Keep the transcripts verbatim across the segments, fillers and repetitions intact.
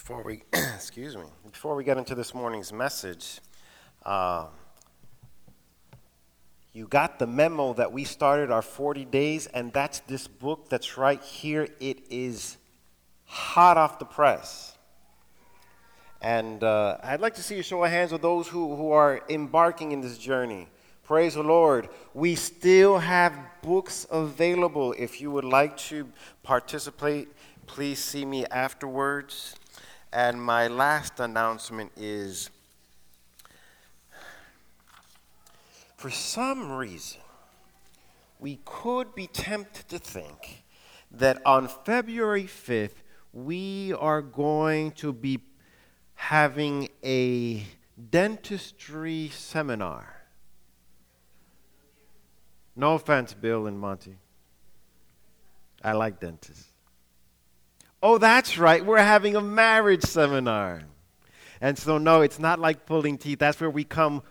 Before we, excuse me, before we get into this morning's message, uh, you got the memo that we started our forty days, and that's this book that's right here. It is hot off the press. And uh, I'd like to see a show of hands of those who, who are embarking in this journey. Praise the Lord. We still have books available. If you would like to participate, please see me afterwards. And my last announcement is, for some reason, we could be tempted to think that on February fifth, we are going to be having a dentistry seminar. No offense, Bill and Monty. I like dentists. Oh, that's right. We're having a marriage seminar. And so, no, it's not like pulling teeth. That's where we come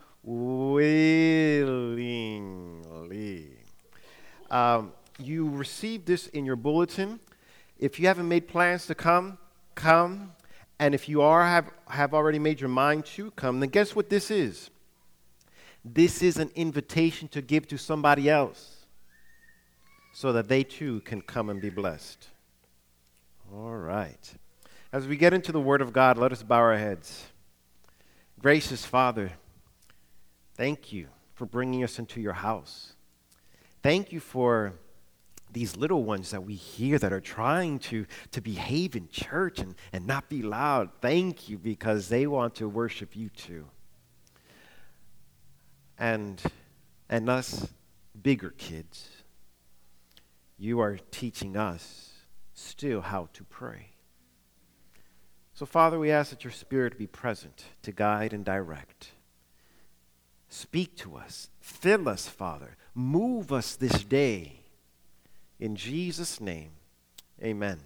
willingly. Um, you received this in your bulletin. If you haven't made plans to come, come. And if you are have, have already made your mind to come, then guess what this is? This is an invitation to give to somebody else so that they too can come and be blessed. All right. As we get into the Word of God, let us bow our heads. Gracious Father, thank you for bringing us into your house. Thank you for these little ones that we hear that are trying to, to behave in church and, and not be loud. Thank you, because they want to worship you too. And, and us bigger kids, you are teaching us still how to pray. So, Father, we ask that your Spirit be present to guide and direct. Speak to us. Fill us, Father. Move us this day. In Jesus' name, amen.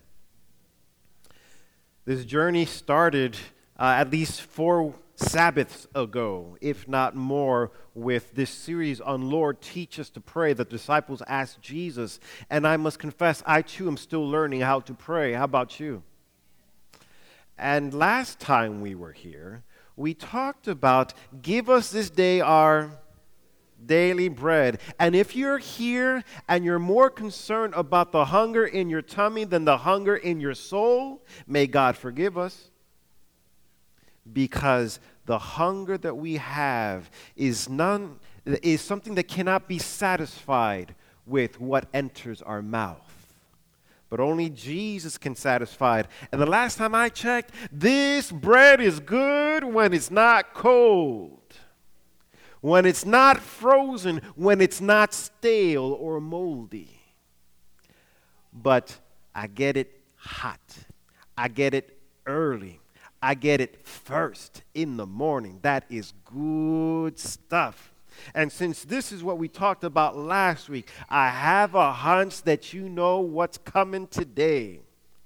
This journey started uh, at least four Sabbaths ago, if not more, with this series on Lord, Teach Us to Pray. The disciples asked Jesus, and I must confess, I too am still learning how to pray. How about you? And last time we were here, we talked about, give us this day our daily bread. And if you're here and you're more concerned about the hunger in your tummy than the hunger in your soul, may God forgive us. Because the hunger that we have is none is something that cannot be satisfied with what enters our mouth. But only Jesus can satisfy it. And the last time I checked, this bread is good when it's not cold, when it's not frozen, when it's not stale or moldy. But I get it hot. I get it early. I get it first in the morning. That is good stuff. And since this is what we talked about last week, I have a hunch that you know what's coming today.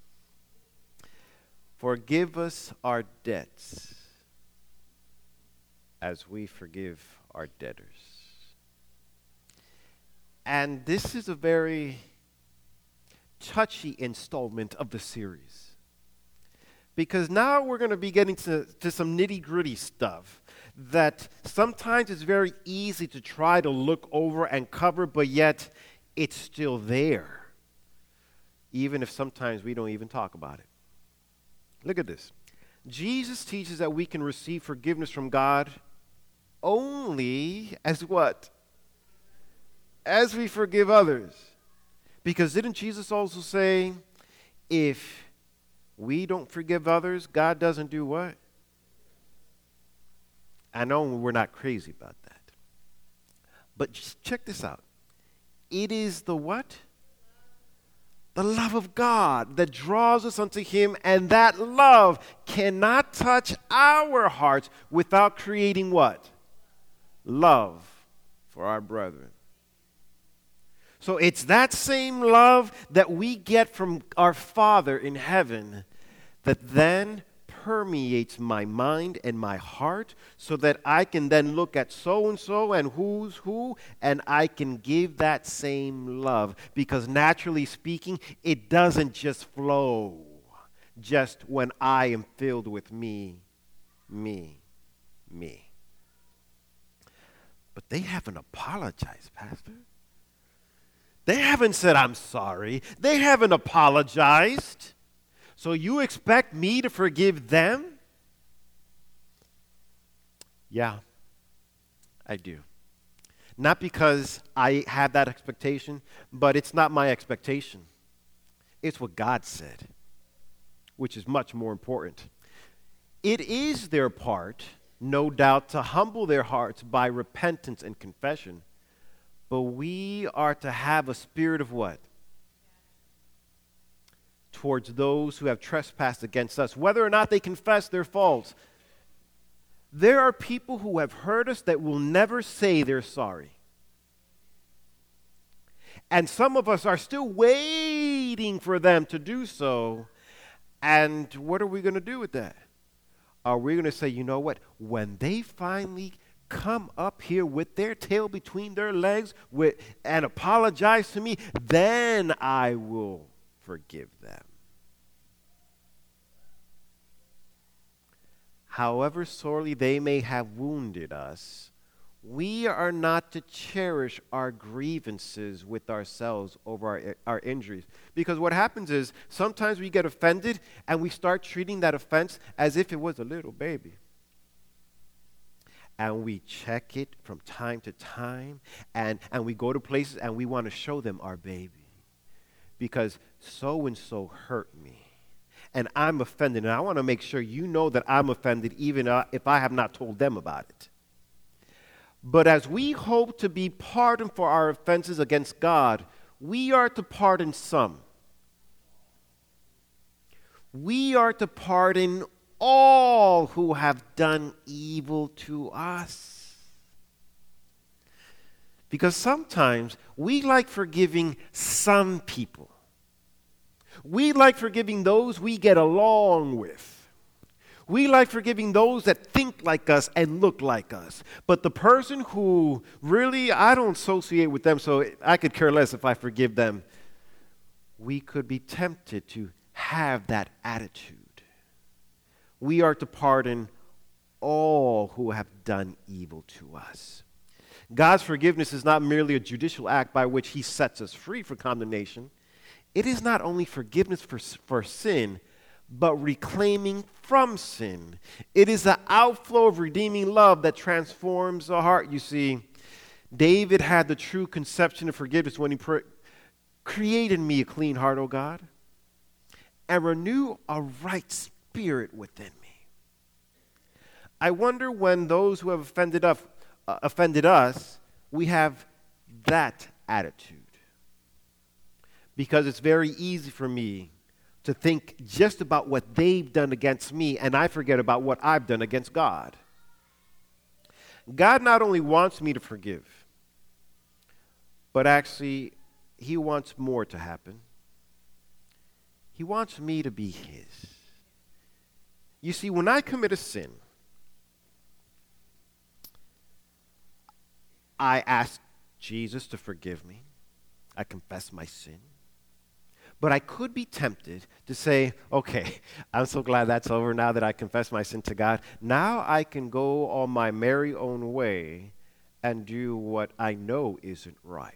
Forgive us our debts as we forgive our debtors. And this is a very touchy installment of the series. Because now we're going to be getting to, to some nitty-gritty stuff that sometimes it's very easy to try to look over and cover, but yet it's still there, even if sometimes we don't even talk about it. Look at this. Jesus teaches that we can receive forgiveness from God only as what? As we forgive others. Because didn't Jesus also say, if we don't forgive others, God doesn't do what? I know we're not crazy about that. But just check this out. It is the what? The love of God that draws us unto him, and that love cannot touch our hearts without creating what? Love for our brethren. So it's that same love that we get from our Father in heaven that then permeates my mind and my heart so that I can then look at so-and-so and who's who, and I can give that same love. Because naturally speaking, it doesn't just flow just when I am filled with me, me, me. But they haven't apologized, Pastor. They haven't said, I'm sorry. They haven't apologized. So you expect me to forgive them? Yeah, I do. Not because I have that expectation, but it's not my expectation. It's what God said, which is much more important. It is their part, no doubt, to humble their hearts by repentance and confession. But we are to have a spirit of what? Towards those who have trespassed against us, whether or not they confess their faults. There are people who have hurt us that will never say they're sorry. And some of us are still waiting for them to do so. And what are we going to do with that? Are we going to say, you know what? When they finally come up here with their tail between their legs with, and apologize to me, then I will forgive them. However sorely they may have wounded us, we are not to cherish our grievances with ourselves over our, our injuries. Because what happens is sometimes we get offended and we start treating that offense as if it was a little baby. And we check it from time to time, and, and we go to places and we want to show them our baby. Because so-and-so hurt me, and I'm offended, and I want to make sure you know that I'm offended even if I have not told them about it. But as we hope to be pardoned for our offenses against God, we are to pardon some. We are to pardon all who have done evil to us. Because sometimes we like forgiving some people. We like forgiving those we get along with. We like forgiving those that think like us and look like us. But the person who really, I don't associate with them, so I could care less if I forgive them. We could be tempted to have that attitude. We are to pardon all who have done evil to us. God's forgiveness is not merely a judicial act by which he sets us free from condemnation. It is not only forgiveness for, for sin, but reclaiming from sin. It is the outflow of redeeming love that transforms the heart. You see, David had the true conception of forgiveness when he pr- created me a clean heart, O God, and renew a right spirit within me. I wonder when those who have offended us, uh, offended us, we have that attitude. Because it's very easy for me to think just about what they've done against me, and I forget about what I've done against God. God not only wants me to forgive, but actually, he wants more to happen. He wants me to be his. You see, when I commit a sin, I ask Jesus to forgive me. I confess my sin. But I could be tempted to say, okay, I'm so glad that's over now that I confess my sin to God. Now I can go on my merry own way and do what I know isn't right.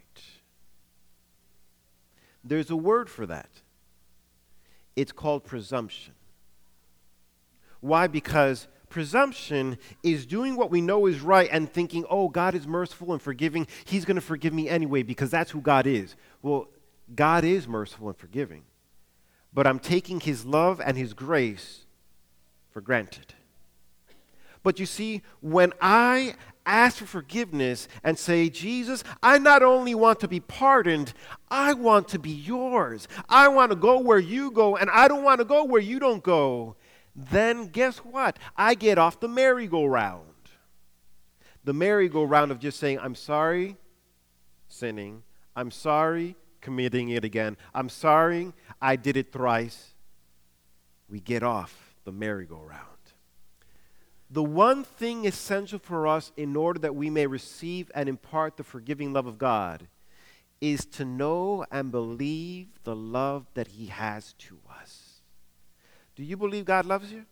There's a word for that. It's called presumption. Why? Because presumption is doing what we know is right and thinking, oh, God is merciful and forgiving. He's going to forgive me anyway because that's who God is. Well, God is merciful and forgiving, but I'm taking his love and his grace for granted. But you see, when I ask for forgiveness and say, Jesus, I not only want to be pardoned, I want to be yours. I want to go where you go, and I don't want to go where you don't go. Then guess what? I get off the merry-go-round. The merry-go-round of just saying, I'm sorry, sinning. I'm sorry, committing it again. I'm sorry, I did it thrice. We get off the merry-go-round. The one thing essential for us in order that we may receive and impart the forgiving love of God is to know and believe the love that he has to us. Do you believe God loves you?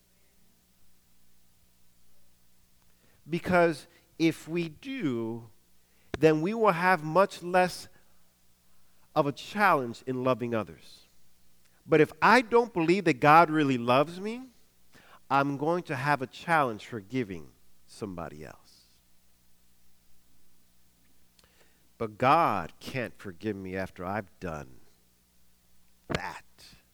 Because if we do, then we will have much less of a challenge in loving others. But if I don't believe that God really loves me, I'm going to have a challenge forgiving somebody else. But God can't forgive me after I've done that.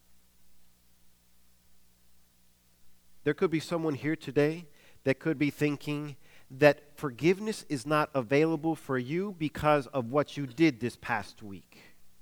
There could be someone here today that could be thinking that forgiveness is not available for you because of what you did this past week.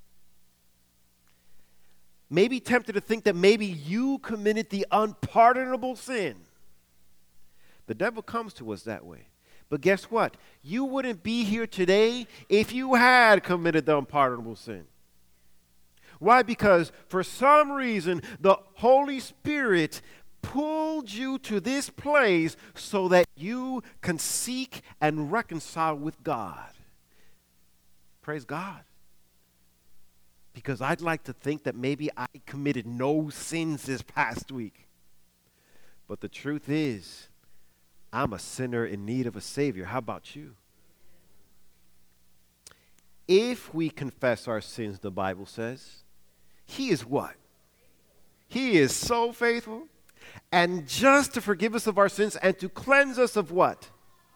Maybe tempted to think that maybe you committed the unpardonable sin. The devil comes to us that way. But guess what? You wouldn't be here today if you had committed the unpardonable sin. Why? Because for some reason, the Holy Spirit pulled you to this place so that you can seek and reconcile with God. Praise God. Because I'd like to think that maybe I committed no sins this past week. But the truth is, I'm a sinner in need of a Savior. How about you? If we confess our sins, the Bible says, He is what? He is so faithful and just to forgive us of our sins and to cleanse us of what?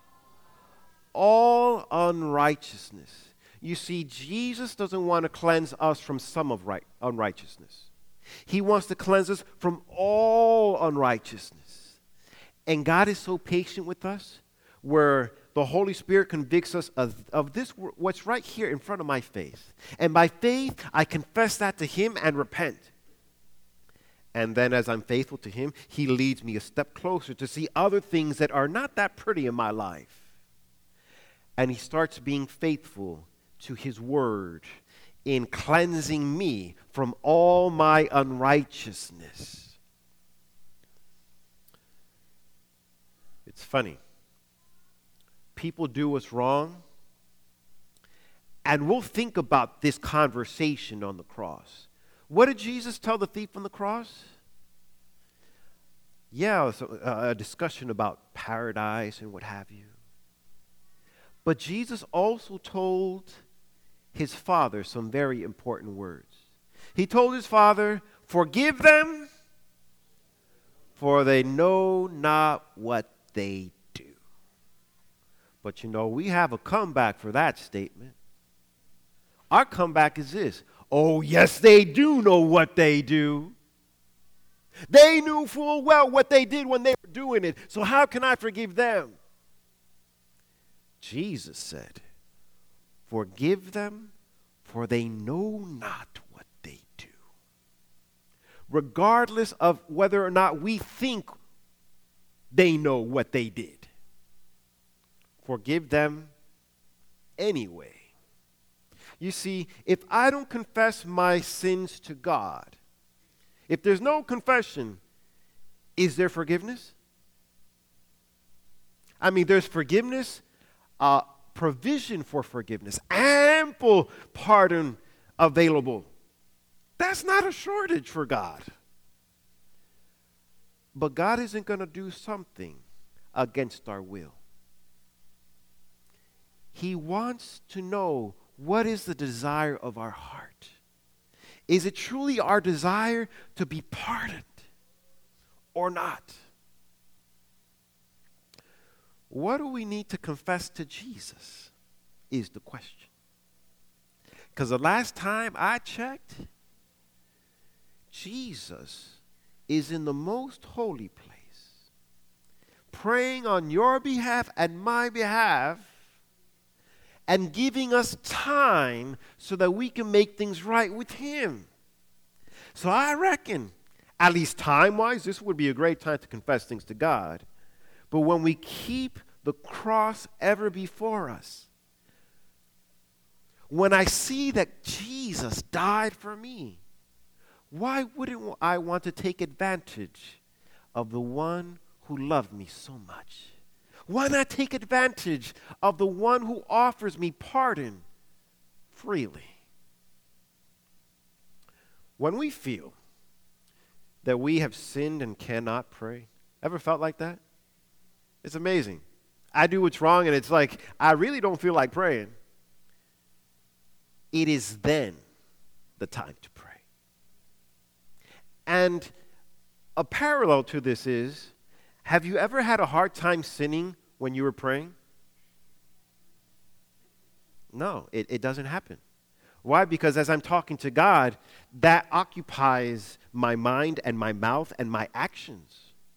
All unrighteousness. You see, Jesus doesn't want to cleanse us from some of right, unrighteousness. He wants to cleanse us from all unrighteousness. And God is so patient with us, where the Holy Spirit convicts us of, of this, what's right here in front of my face. And by faith, I confess that to Him and repent. And then as I'm faithful to Him, He leads me a step closer to see other things that are not that pretty in my life. And He starts being faithful to His word in cleansing me from all my unrighteousness. It's funny. People do us wrong, and we'll think about this conversation on the cross. What did Jesus tell the thief on the cross? Yeah, it was a, a discussion about paradise and what have you. But Jesus also told His Father some very important words. He told His Father, "Forgive them, for they know not what they do." But you know, we have a comeback for that statement. Our comeback is this: oh, yes, they do know what they do. They knew full well what they did when they were doing it, so how can I forgive them? Jesus said, "Forgive them, for they know not what they do." Regardless of whether or not we think they know what they did, forgive them anyway. You see, if I don't confess my sins to God, if there's no confession, is there forgiveness? I mean, there's forgiveness, uh, provision for forgiveness, ample pardon available. That's not a shortage for God. But God isn't going to do something against our will. He wants to know, what is the desire of our heart? Is it truly our desire to be pardoned or not? What do we need to confess to Jesus is the question. Because the last time I checked, Jesus is in the most holy place, praying on your behalf and my behalf, and giving us time so that we can make things right with Him. So I reckon, at least time-wise, this would be a great time to confess things to God. But when we keep the cross ever before us, when I see that Jesus died for me, why wouldn't I want to take advantage of the one who loved me so much? Why not take advantage of the one who offers me pardon freely? When we feel that we have sinned and cannot pray? Ever felt like that? It's amazing. I do what's wrong, and it's like, I really don't feel like praying. It is then the time to pray. And a parallel to this is, have you ever had a hard time sinning when you were praying? No, it, it doesn't happen. Why? Because as I'm talking to God, that occupies my mind and my mouth and my actions.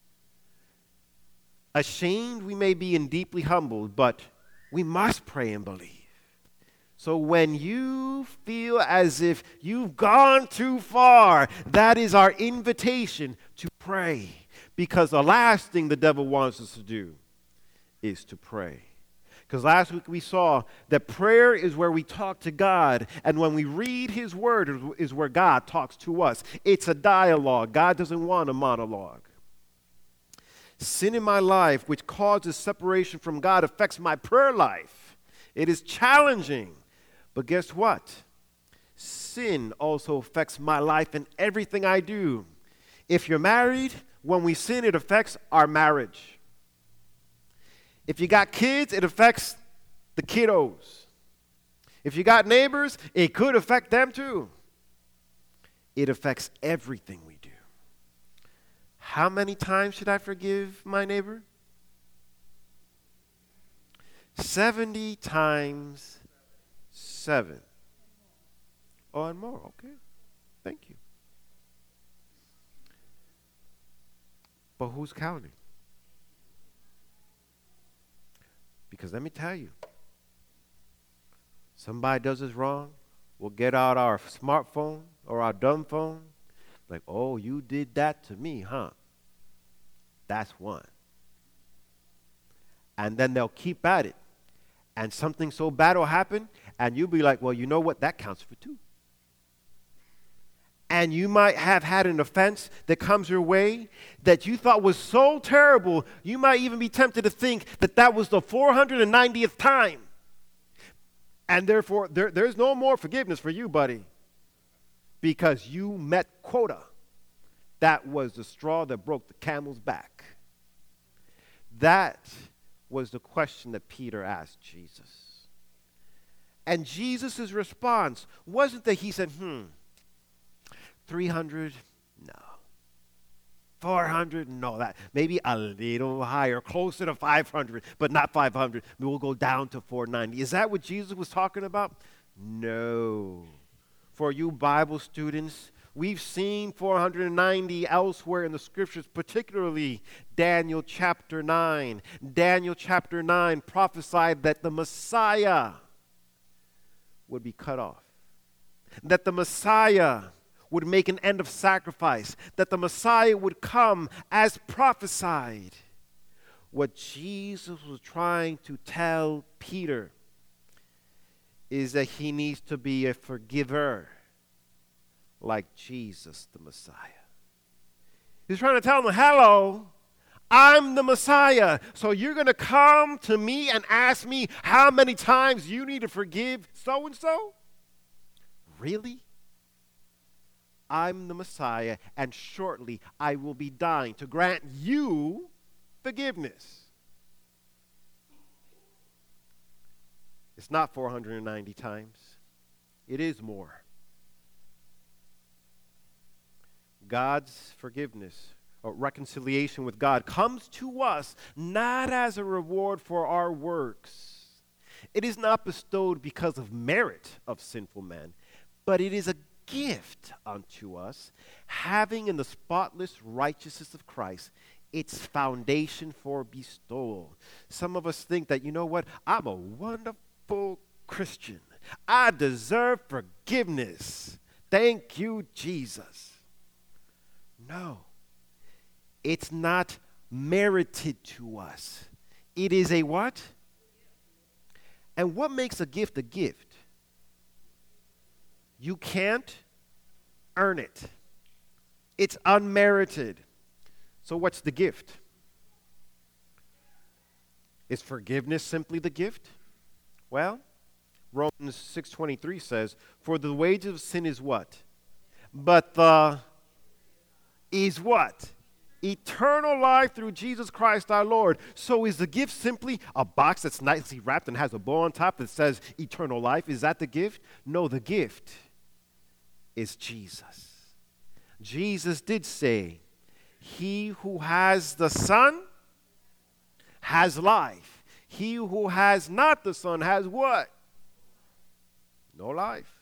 Ashamed we may be and deeply humbled, but we must pray and believe. So when you feel as if you've gone too far, that is our invitation to pray. Because the last thing the devil wants us to do is to pray. Because last week we saw that prayer is where we talk to God, and when we read his word is where God talks to us. It's a dialogue. God doesn't want a monologue. Sin in my life, which causes separation from God, affects my prayer life. It is challenging. But guess what? Sin also affects my life and everything I do. If you're married, when we sin, it affects our marriage. If you got kids, it affects the kiddos. If you got neighbors, it could affect them too. It affects everything we do. How many times should I forgive my neighbor? seventy times seven. Oh, and more. Okay. Thank you. But who's counting? Because let me tell you, somebody does us wrong, we'll get out our smartphone or our dumb phone, like, oh, you did that to me, huh? That's one. And then they'll keep at it. And something so bad will happen, and you'll be like, well, you know what? That counts for two. And you might have had an offense that comes your way that you thought was so terrible, you might even be tempted to think that that was the four hundred ninetieth time. And therefore, there, there's no more forgiveness for you, buddy, because you met quota. That was the straw that broke the camel's back. That was the question that Peter asked Jesus. And Jesus' response wasn't that he said, hmm, three hundred? No. four hundred? No. That maybe a little higher, closer to five hundred, but not five hundred. We'll go down to four ninety. Is that what Jesus was talking about? No. For you Bible students, we've seen four hundred ninety elsewhere in the scriptures, particularly Daniel chapter nine. Daniel chapter nine prophesied that the Messiah would be cut off, that the Messiah would make an end of sacrifice, that the Messiah would come as prophesied. What Jesus was trying to tell Peter is that he needs to be a forgiver like Jesus the Messiah. He's trying to tell them, hello, I'm the Messiah. So you're going to come to me and ask me how many times you need to forgive so-and-so? Really? I'm the Messiah, and shortly I will be dying to grant you forgiveness. It's not four hundred ninety times. It is more. God's forgiveness or reconciliation with God comes to us not as a reward for our works. It is not bestowed because of merit of sinful men, but it is a gift unto us, having in the spotless righteousness of Christ its foundation for bestowal. Some of us think that, you know what, I'm a wonderful Christian. I deserve forgiveness. Thank you, Jesus. No, it's not merited to us. It is a what? And what makes a gift a gift? You can't earn it. It's unmerited. So what's the gift? Is forgiveness simply the gift? Well, Romans six twenty-three says, for the wages of sin is what? But the is what? Eternal life through Jesus Christ our Lord. So is the gift simply a box that's nicely wrapped and has a bow on top that says eternal life? Is that the gift? No, the gift is Jesus. Jesus did say, he who has the Son has life. He who has not the Son has what? No life.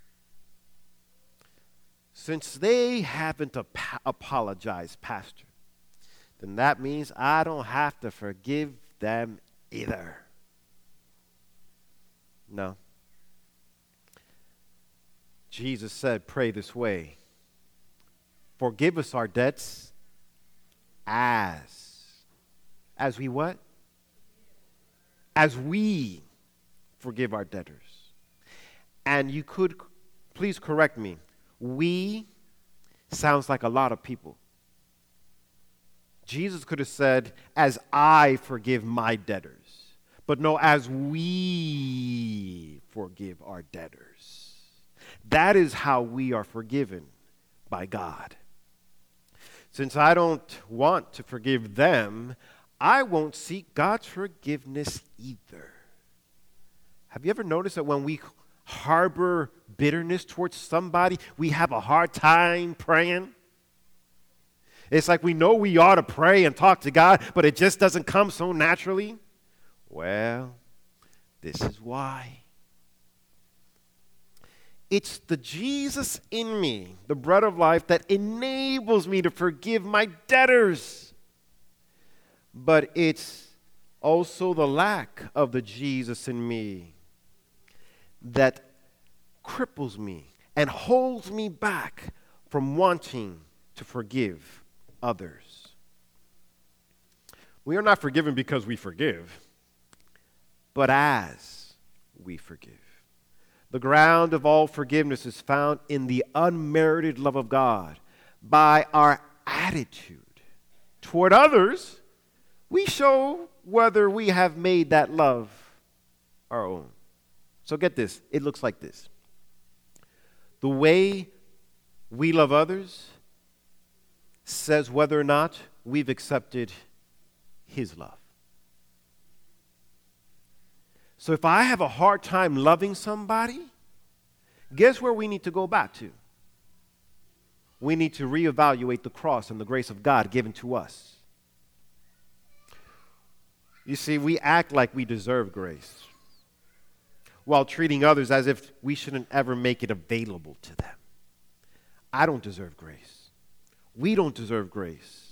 Since they haven't ap- apologized, Pastor, then that means I don't have to forgive them either. No. Jesus said, pray this way. Forgive us our debts as. As we what? As we forgive our debtors. And you could, please correct me. We sounds like a lot of people. Jesus could have said, as I forgive my debtors. But no, as we forgive our debtors. That is how we are forgiven by God. Since I don't want to forgive them, I won't seek God's forgiveness either. Have you ever noticed that when we harbor bitterness towards somebody, we have a hard time praying? It's like we know we ought to pray and talk to God, but it just doesn't come so naturally. Well, this is why. It's the Jesus in me, the bread of life, that enables me to forgive my debtors. But it's also the lack of the Jesus in me that cripples me and holds me back from wanting to forgive others. We are not forgiven because we forgive, but as we forgive. The ground of all forgiveness is found in the unmerited love of God. By our attitude toward others, we show whether we have made that love our own. So get this. It looks like this. The way we love others says whether or not we've accepted his love. So if I have a hard time loving somebody, guess where we need to go back to? We need to reevaluate the cross and the grace of God given to us. You see, we act like we deserve grace while treating others as if we shouldn't ever make it available to them. I don't deserve grace. We don't deserve grace.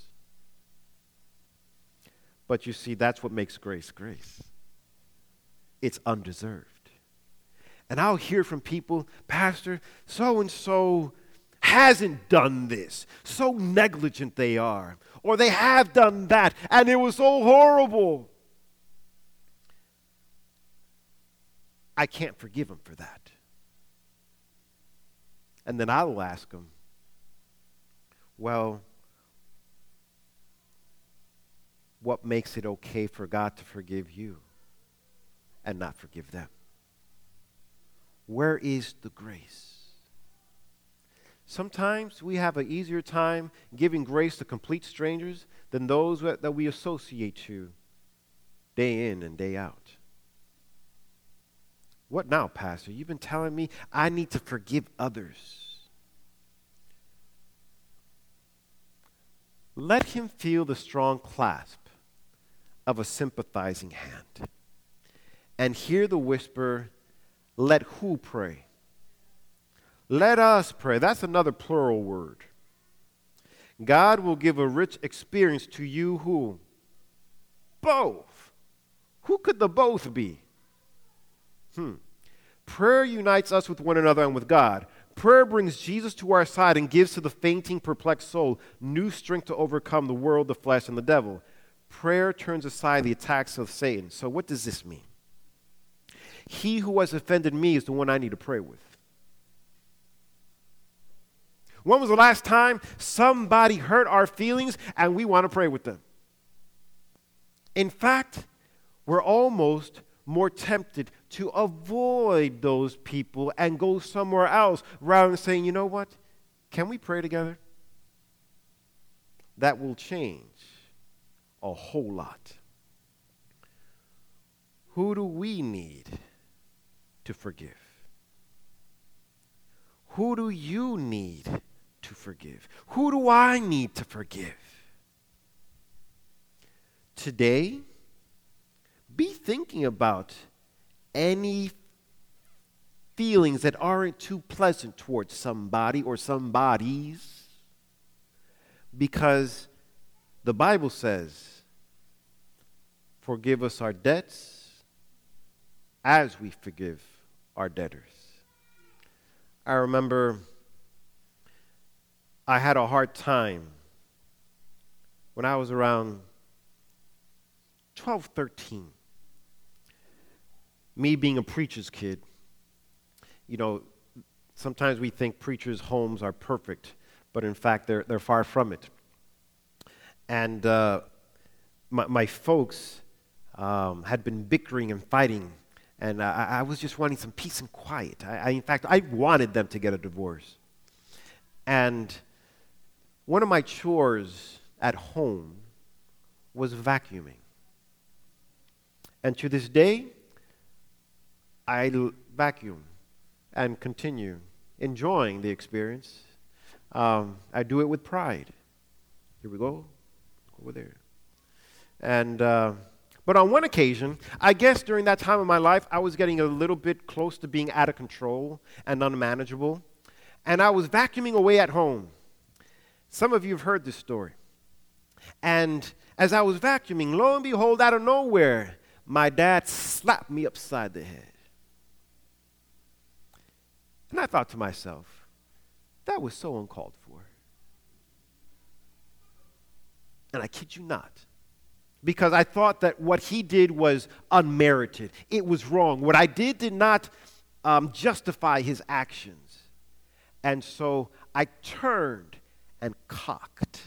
But you see, that's what makes grace grace. It's undeserved. And I'll hear from people, Pastor, so-and-so hasn't done this. So negligent they are. Or they have done that, and it was so horrible. I can't forgive them for that. And then I will ask them, well, what makes it okay for God to forgive you and not forgive them? Where is the grace? Sometimes we have an easier time giving grace to complete strangers than those that we associate to day in and day out. What now, Pastor? You've been telling me I need to forgive others. Let him feel the strong clasp of a sympathizing hand and hear the whisper, let who pray? Let us pray. That's another plural word. God will give a rich experience to you who? Both. Who could the both be? Hmm. Prayer unites us with one another and with God. Prayer brings Jesus to our side and gives to the fainting, perplexed soul new strength to overcome the world, the flesh, and the devil. Prayer turns aside the attacks of Satan. So what does this mean? He who has offended me is the one I need to pray with. When was the last time somebody hurt our feelings and we want to pray with them? In fact, we're almost more tempted to avoid those people and go somewhere else rather than saying, you know what? Can we pray together? that will change a whole lot. Who do we need to forgive? Who do you need to forgive? Who do I need to forgive? Today, be thinking about any feelings that aren't too pleasant towards somebody or somebodies, because the Bible says, forgive us our debts as we forgive our debtors. I remember I had a hard time when I was around twelve, thirteen. Me being a preacher's kid, you know, sometimes we think preachers' homes are perfect, but in fact, they're, they're far from it. And uh, my, my folks um, had been bickering and fighting, and I, I was just wanting some peace and quiet. I, I, in fact, I wanted them to get a divorce. And one of my chores at home was vacuuming. And to this day, I l- vacuum and continue enjoying the experience. Um, I do it with pride. Here we go, over there. And, uh, but on one occasion, I guess during that time of my life, I was getting a little bit close to being out of control and unmanageable. And I was vacuuming away at home. Some of you have heard this story. And as I was vacuuming, lo and behold, out of nowhere, my dad slapped me upside the head. And I thought to myself, that was so uncalled for. And I kid you not, because I thought that what he did was unmerited. It was wrong. What I did did not um, justify his actions. And so I turned and cocked.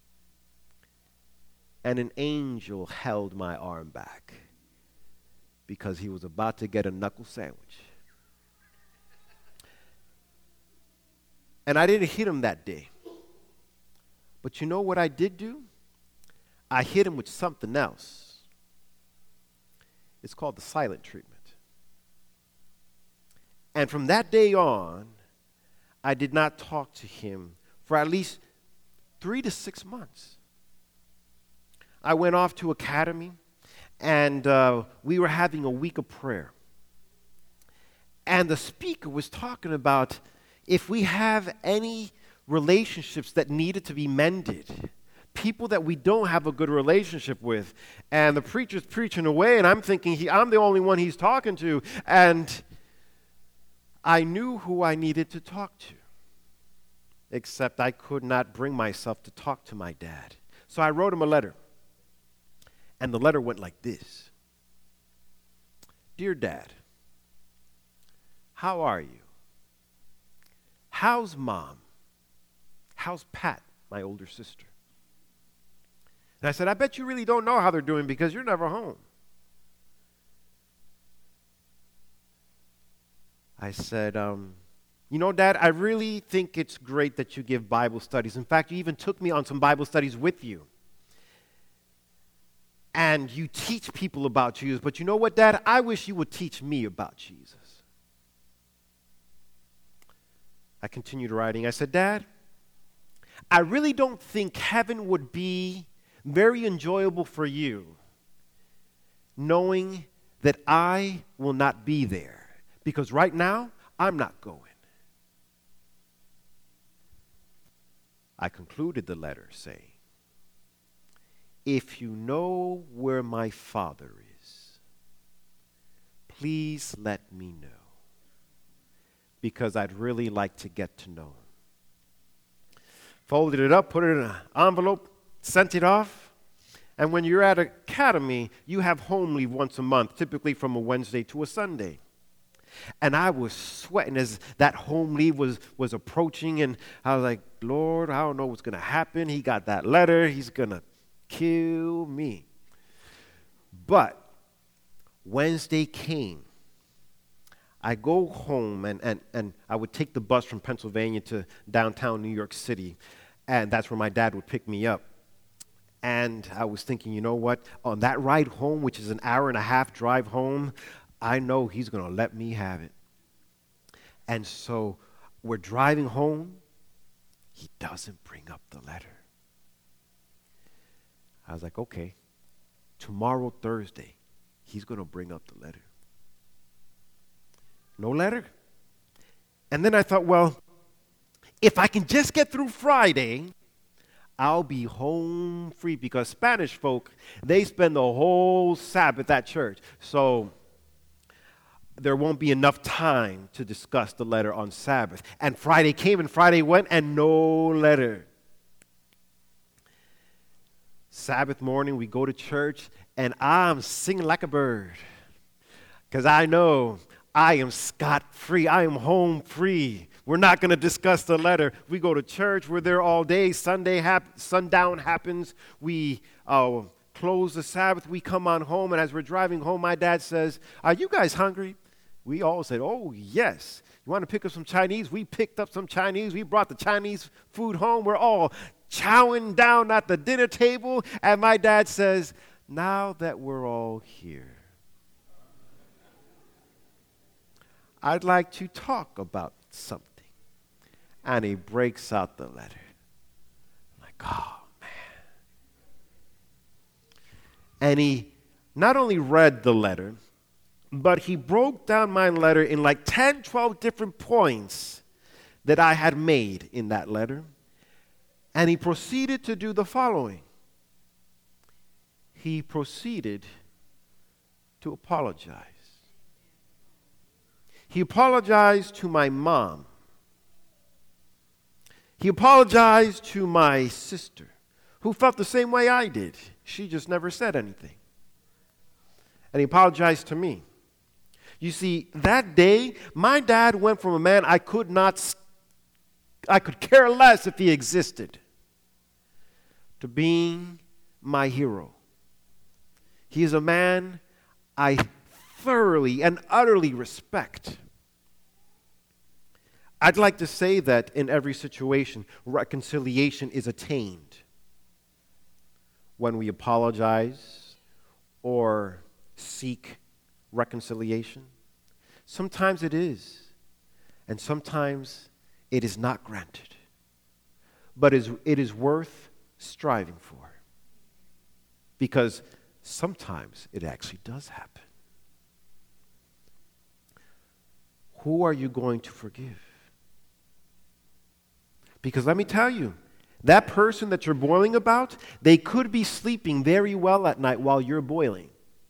And an angel held my arm back because he was about to get a knuckle sandwich. And I didn't hit him that day. But you know what I did do? I hit him with something else. It's called the silent treatment. And from that day on, I did not talk to him for at least three to six months. I went off to academy, and uh, we were having a week of prayer. And the speaker was talking about if we have any relationships that needed to be mended, people that we don't have a good relationship with. And the preacher's preaching away, and I'm thinking he, I'm the only one he's talking to. And I knew who I needed to talk to, except I could not bring myself to talk to my dad. So I wrote him a letter. And the letter went like this. Dear Dad, how are you? How's Mom? How's Pat, my older sister? And I said, I bet you really don't know how they're doing because you're never home. I said, um, you know, Dad, I really think it's great that you give Bible studies. In fact, you even took me on some Bible studies with you. And you teach people about Jesus. But you know what, Dad? I wish you would teach me about Jesus. I continued writing. I said, Dad, I really don't think heaven would be very enjoyable for you knowing that I will not be there. Because right now, I'm not going. I concluded the letter saying, if you know where my Father is, please let me know, because I'd really like to get to know him. Folded it up, put it in an envelope, sent it off. And when you're at academy, you have home leave once a month, typically from a Wednesday to a Sunday. And I was sweating as that home leave was, was approaching, and I was like, Lord, I don't know what's going to happen. He got that letter. He's going to kill me. But Wednesday came. I go home, and, and, and I would take the bus from Pennsylvania to downtown New York City, and that's where my dad would pick me up. And I was thinking, you know what? On that ride home, which is an hour and a half drive home, I know he's going to let me have it. And so we're driving home. He doesn't bring up the letter. I was like, okay, tomorrow, Thursday, he's going to bring up the letter. No letter. And then I thought, well, if I can just get through Friday, I'll be home free, because Spanish folk, they spend the whole Sabbath at church. So there won't be enough time to discuss the letter on Sabbath. And Friday came and Friday went and no letter. Sabbath morning, we go to church and I'm singing like a bird, because I know I am scot-free. I am home free. We're not going to discuss the letter. We go to church. We're there all day. Sunday hap- sundown happens. We uh, close the Sabbath. We come on home, and as we're driving home, my dad says, "Are you guys hungry?" We all said, "Oh, yes." "You want to pick up some Chinese?" We picked up some Chinese. We brought the Chinese food home. We're all chowing down at the dinner table, and my dad says, "Now that we're all here, I'd like to talk about something." And he breaks out the letter. I'm like, oh, man. And he not only read the letter, but he broke down my letter in like ten, twelve different points that I had made in that letter. And he proceeded to do the following. He proceeded to apologize. He apologized to my mom. He apologized to my sister, who felt the same way I did. She just never said anything. And he apologized to me. You see, that day, my dad went from a man I could not, I could care less if he existed, to being my hero. He is a man I thoroughly and utterly respect. I'd like to say that in every situation, reconciliation is attained when we apologize or seek reconciliation. Sometimes it is, and sometimes it is not granted. But it is worth striving for, because sometimes it actually does happen. Who are you going to forgive? Because let me tell you, that person that you're boiling about, they could be sleeping very well at night while you're boiling.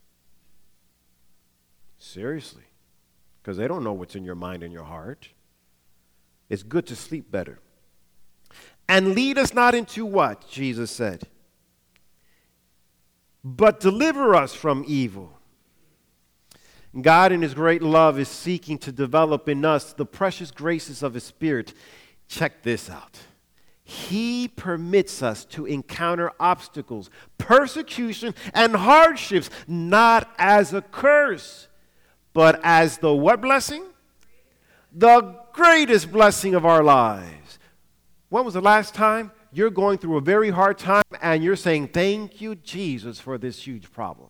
Seriously. Because they don't know what's in your mind and your heart. It's good to sleep better. And lead us not into what? Jesus said. But deliver us from evil. God in his great love is seeking to develop in us the precious graces of his Spirit. Check this out. He permits us to encounter obstacles, persecution, and hardships, not as a curse, but as the what blessing? The greatest blessing of our lives. When was the last time you're going through a very hard time and you're saying, "Thank you, Jesus, for this huge problem"?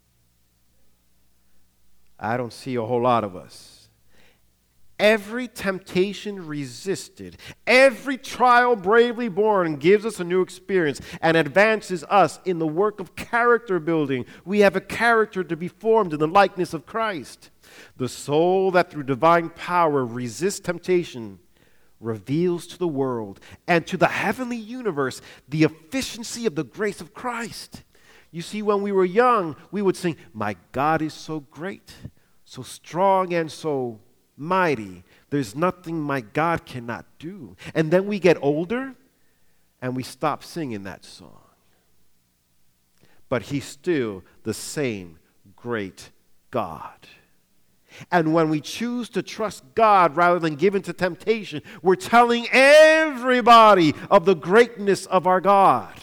I don't see a whole lot of us. Every temptation resisted, every trial bravely borne gives us a new experience and advances us in the work of character building. We have a character to be formed in the likeness of Christ. The soul that through divine power resists temptation reveals to the world and to the heavenly universe the efficiency of the grace of Christ. You see, when we were young, we would sing, "My God is so great, so strong and so mighty. There's nothing my God cannot do." And then we get older and we stop singing that song. But he's still the same great God. And when we choose to trust God rather than give in to temptation, we're telling everybody of the greatness of our God.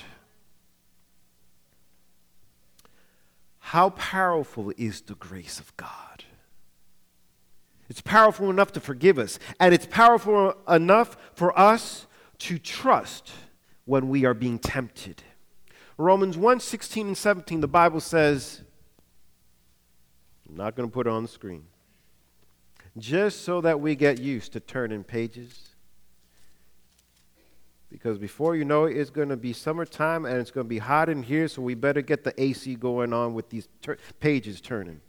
How powerful is the grace of God? It's powerful enough to forgive us, and it's powerful enough for us to trust when we are being tempted. Romans one, sixteen and seventeen, the Bible says, I'm not going to put it on the screen, just so that we get used to turning pages. Because before you know it, it's going to be summertime and it's going to be hot in here, so we better get the A C going on with these ter- pages turning.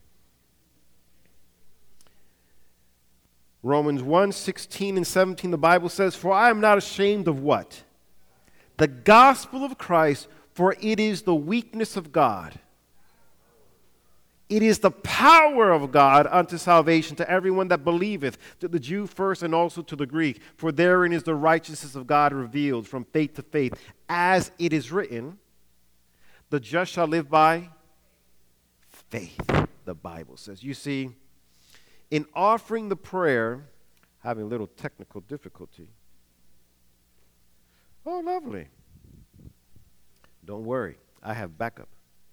Romans one, sixteen and seventeen, the Bible says, for I am not ashamed of what? The gospel of Christ, for it is the weakness of God. It is the power of God unto salvation to everyone that believeth, to the Jew first and also to the Greek. For therein is the righteousness of God revealed from faith to faith. As it is written, the just shall live by faith, the Bible says. You see, in offering the prayer, having a little technical difficulty. Oh, lovely. Don't worry, I have backup.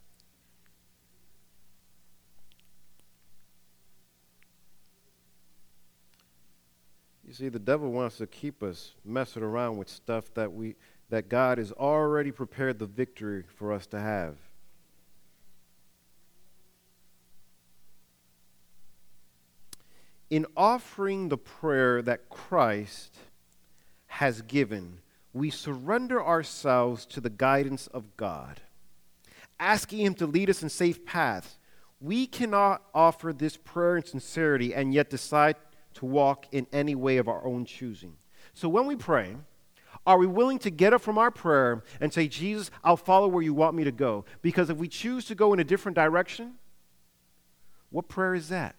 You see, the devil wants to keep us messing around with stuff that we that God has already prepared the victory for us to have. In offering the prayer that Christ has given, we surrender ourselves to the guidance of God, asking Him to lead us in safe paths. We cannot offer this prayer in sincerity and yet decide to walk in any way of our own choosing. So when we pray, are we willing to get up from our prayer and say, Jesus, I'll follow where you want me to go? Because if we choose to go in a different direction, what prayer is that?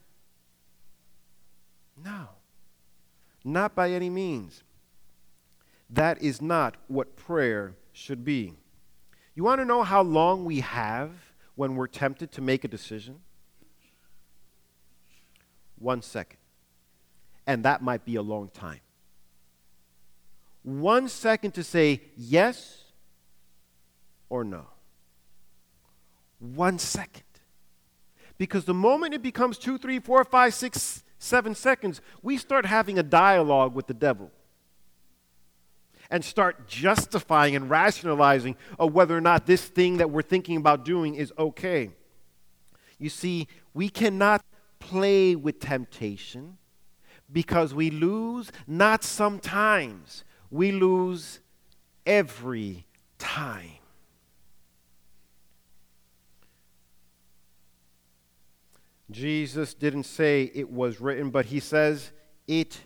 No, not by any means. That is not what prayer should be. You want to know how long we have when we're tempted to make a decision? One second. And that might be a long time. One second to say yes or no. One second. Because the moment it becomes two, three, four, five, six, seven seconds, we start having a dialogue with the devil and start justifying and rationalizing of whether or not this thing that we're thinking about doing is okay. You see, we cannot play with temptation because we lose not sometimes, we lose every time. Jesus didn't say it was written, but he says it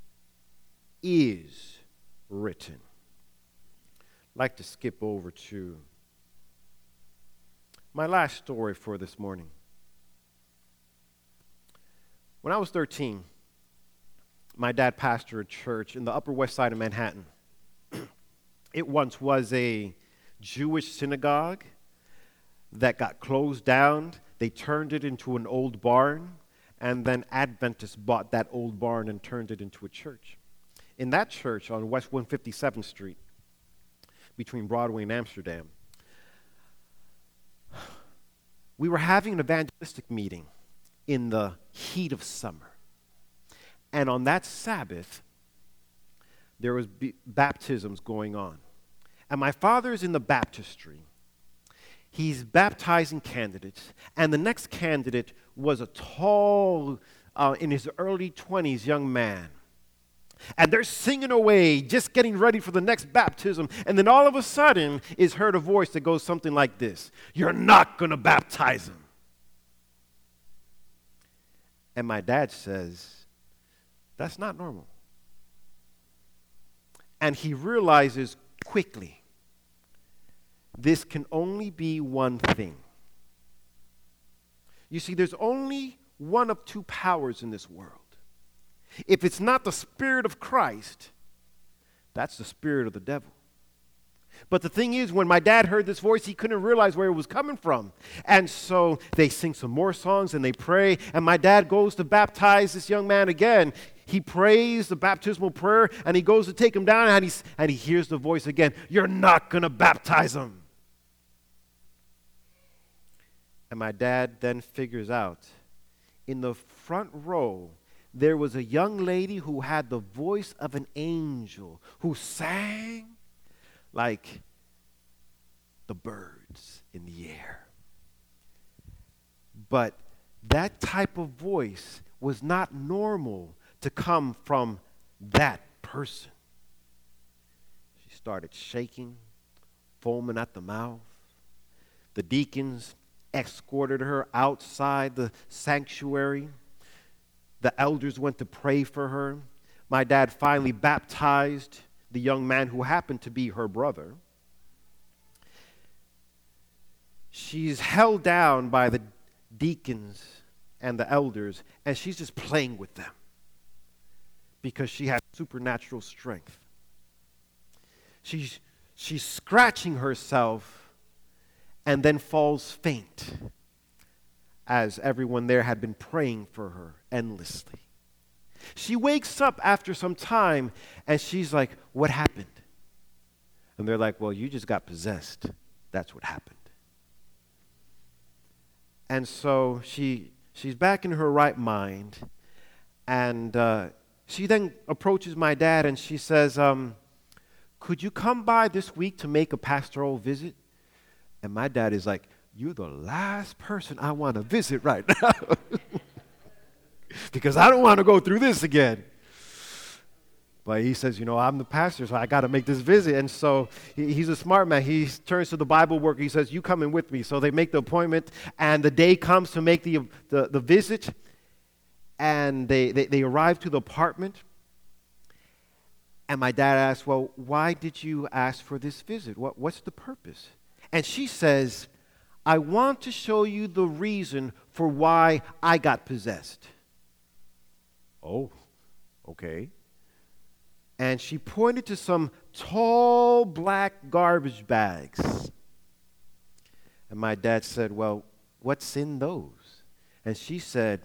is written. I'd like to skip over to my last story for this morning. When I was thirteen, my dad pastored a church in the Upper West Side of Manhattan. It once was a Jewish synagogue that got closed down. They turned it into an old barn, and then Adventists bought that old barn and turned it into a church. In that church on West one fifty-seventh Street, between Broadway and Amsterdam, we were having an evangelistic meeting in the heat of summer. And on that Sabbath, there was b- baptisms going on. And my father is in the baptistry. He's baptizing candidates. And the next candidate was a tall, uh, in his early twenties, young man. And they're singing away, just getting ready for the next baptism. And then all of a sudden is heard a voice that goes something like this: "You're not going to baptize him." And my dad says, that's not normal. And he realizes quickly, this can only be one thing. You see, there's only one of two powers in this world. If it's not the Spirit of Christ, that's the spirit of the devil. But the thing is, when my dad heard this voice, he couldn't realize where it was coming from. And so they sing some more songs and they pray. And my dad goes to baptize this young man again. He prays the baptismal prayer and he goes to take him down and, he's, and he hears the voice again: "You're not going to baptize him." And my dad then figures out, in the front row, there was a young lady who had the voice of an angel, who sang like the birds in the air. But that type of voice was not normal to come from that person. She started shaking, foaming at the mouth. The deacons escorted her outside the sanctuary. The elders went to pray for her. My dad finally baptized the young man who happened to be her brother. She's held down by the deacons and the elders, and she's just playing with them because she has supernatural strength. She's, she's scratching herself and then falls faint as everyone there had been praying for her endlessly. She wakes up after some time and she's like, "What happened?" And they're like, "Well, you just got possessed. That's what happened." And so she she's back in her right mind, and uh, she then approaches my dad and she says, um, "Could you come by this week to make a pastoral visit?" And my dad is like, "You're the last person I want to visit right now." Because I don't want to go through this again. But he says, "You know, I'm the pastor, so I got to make this visit." And so he, he's a smart man. He turns to the Bible worker. He says, "You come in with me." So they make the appointment, and the day comes to make the the, the visit. And they, they, they arrive to the apartment. And my dad asks, "Well, why did you ask for this visit? What, what's the purpose?" And she says, "I want to show you the reason for why I got possessed." Oh, okay. And she pointed to some tall black garbage bags. And my dad said, "Well, what's in those?" And she said,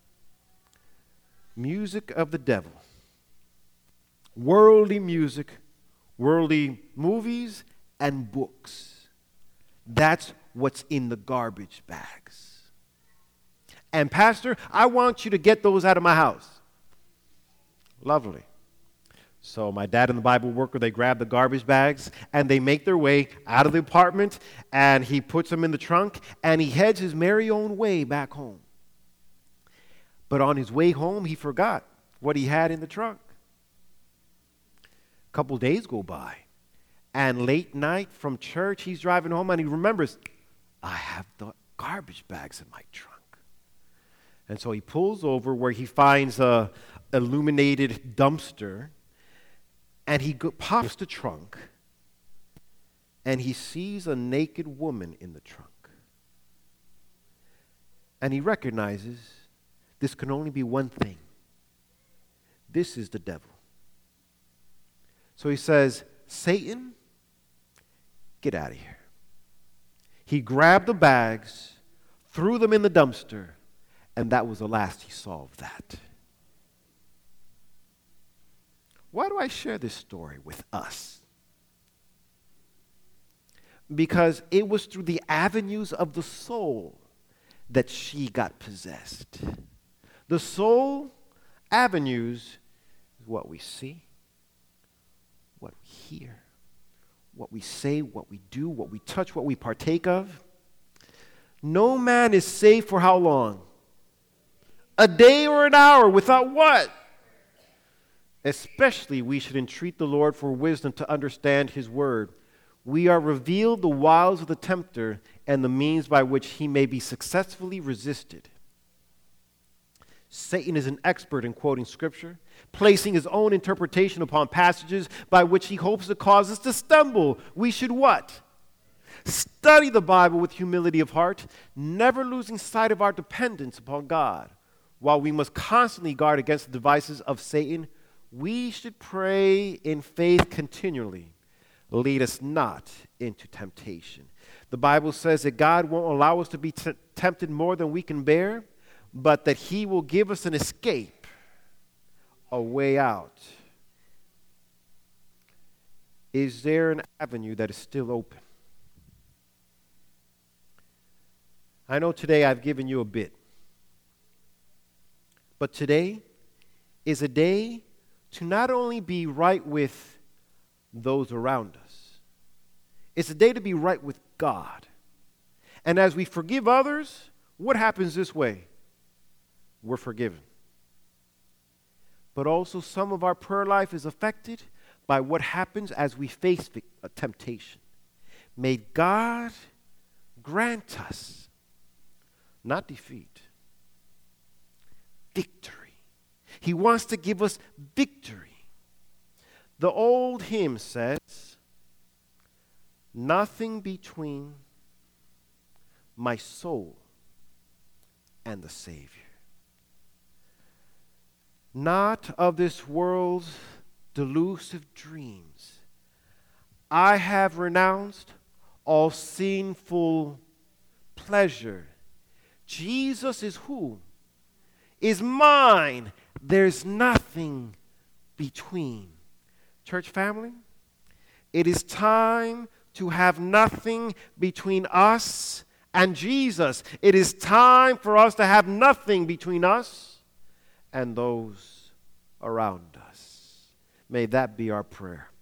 "Music of the devil. Worldly music, worldly movies, and books. That's what's in the garbage bags. And Pastor, I want you to get those out of my house." Lovely. So my dad and the Bible worker, they grab the garbage bags, and they make their way out of the apartment, and he puts them in the trunk, and he heads his merry own way back home. But on his way home, he forgot what he had in the trunk. A couple days go by, and late night from church, he's driving home, and he remembers, "I have the garbage bags in my trunk." And so he pulls over where he finds a illuminated dumpster, and he go, pops the trunk, and he sees a naked woman in the trunk. And he recognizes this can only be one thing. This is the devil. So he says, "Satan, get out of here." He grabbed the bags, threw them in the dumpster, and that was the last he saw of that. Why do I share this story with us? Because it was through the avenues of the soul that she got possessed. The soul avenues is what we see, what we hear, what we say, what we do, what we touch, what we partake of. No man is safe for how long? A day or an hour without what? Especially we should entreat the Lord for wisdom to understand his word. We are revealed the wiles of the tempter and the means by which he may be successfully resisted. Satan is an expert in quoting scripture, placing his own interpretation upon passages by which he hopes to cause us to stumble. We should what? Study the Bible with humility of heart, never losing sight of our dependence upon God. While we must constantly guard against the devices of Satan, we should pray in faith continually. Lead us not into temptation. The Bible says that God won't allow us to be t- tempted more than we can bear, but that he will give us an escape, a way out. Is there an avenue that is still open? I know today I've given you a bit, but today is a day to not only be right with those around us, It's a day to be right with God. And as we forgive others, what happens this way? We're forgiven. But also some of our prayer life is affected by what happens as we face a temptation. May God grant us, not defeat, victory. He wants to give us victory. The old hymn says, nothing between my soul and the Savior. Not of this world's delusive dreams. I have renounced all sinful pleasure. Jesus is who? Is mine. There's nothing between. Church family, it is time to have nothing between us and Jesus. It is time for us to have nothing between us and those around us. May that be our prayer.